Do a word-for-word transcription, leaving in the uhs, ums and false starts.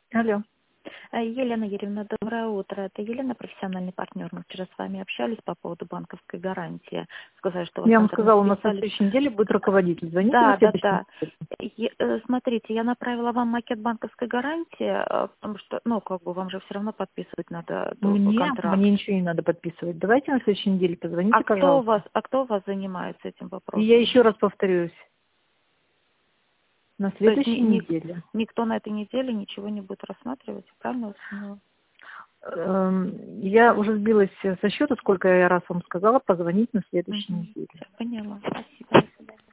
Алло. Э, Елена Юрьевна, доброе утро. Это Елена, профессиональный партнер. Мы вчера с вами общались по поводу банковской гарантии. Сказали, что вас Я вам сказала, у нас на интернет-специалист. следующей неделе будет руководитель. Звоните на Да, да, следующей да. неделе. Е- э, Смотрите, я направила вам макет банковской гарантии, э, потому что, ну, как бы вам же все равно подписывать надо договор, Мне, контракт. мне ничего не надо подписывать. Давайте на следующей неделе А позвоните, кто у вас, пожалуйста. а кто у вас занимается этим И я вопросом? еще раз повторюсь. На То есть следующей ни- ни- неделе. никто на этой неделе ничего не будет рассматривать, правильно вас поняла? Эм, Я уже сбилась со счета, сколько я раз вам сказала, позвонить на следующей Угу. неделе. Поняла. Спасибо. До свидания.